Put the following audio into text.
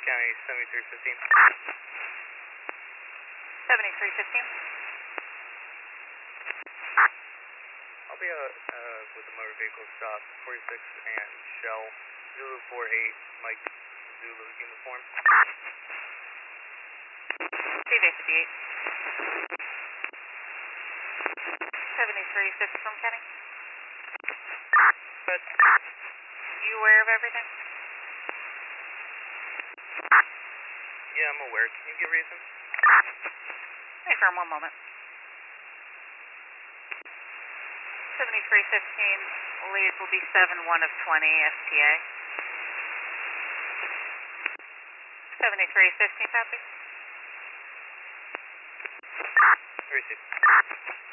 County 7315. 7315. I'll be out with the motor vehicle stop 46 and Shell Zulu 48 Mike Zulu uniform. CV58. 7350 from Kenny. Good. You aware of everything? Yeah, I'm aware. Can you give reason? Hey, firm, one moment. 7315, leads will be 71 of 20 FTA. 7315, copy. Receive.